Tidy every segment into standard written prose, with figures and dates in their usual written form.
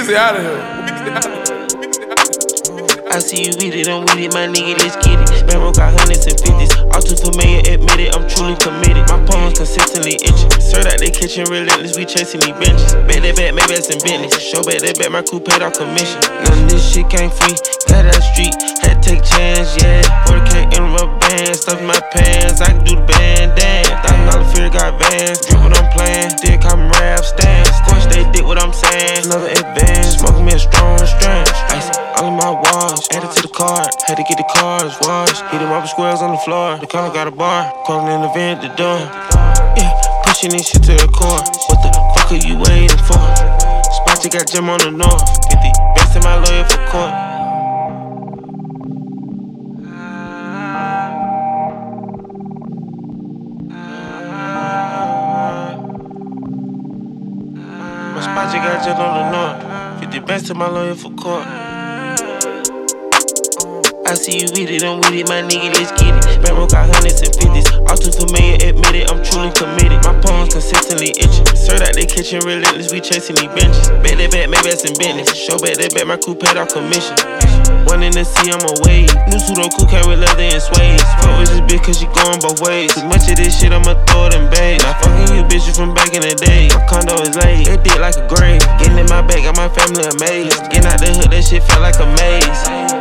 Weezy out of here. I see you with it, I'm with it, my nigga, let's get it. Sparrow got hundreds and fifties, all too familiar, admit it, I'm truly committed. My palms consistently itching, served out they kitchen, relentless, we chasing these benches. Bet that bet, maybe that's in business. Show bet that bet, my crew paid off commission. None of this shit came free, got out street, had to take chance, yeah. 40K in a rubber band, stuff in my pants, I can do the band dance. $1,000 fear got vans, drip what I'm playing, still call me rap stance. Squash they dick what I'm saying, another advance, smoking me a strong strand. Ice all in my watch, added to the card, had to get the cars washed. Hit them up with squares on the floor, the car got a bar, calling in the vent the door. Yeah, pushing this shit to the core, what the fuck are you waiting for? Spot you got gym on the north, get the best of my lawyer for court. My spot you got gym on the north, 50 best of my lawyer for court. I see you with it, I'm with it, my nigga, let's get it. Sparrow got hundreds and fifties, all too familiar, admit it, I'm truly committed. My palms consistently itching, served out they kitchen, relentless, we chasing these benches. Bet that bet, maybe that's in business. Show bet that bet, my crew paid off commission. One in the sea, I'm away. New Sudoku came with leather and suede. Fuck with this bitch cause she going both ways. Too much of this shit, I'ma throw it in bag. Now fucking you bitches from back in the day. My condo is laid, it did like a grave. Getting in my bag, got my family amazed. Getting out the hood, that shit felt like a maze.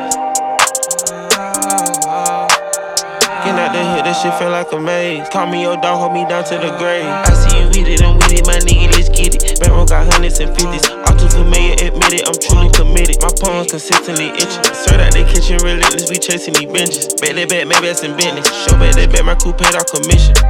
Getting out the hood, that shit felt like a maze. Call me your dog, hold me down to the grave. I see you with it, I'm with it, my nigga, let's get it. Sparrow got hundreds and fifties, all too familiar, admit it, I'm truly committed. My palms consistently itching, served out they kitchen, relentless, we chasing these benches. Bet that bet, maybe that's in business. Show bet that bet, my crew paid off commission.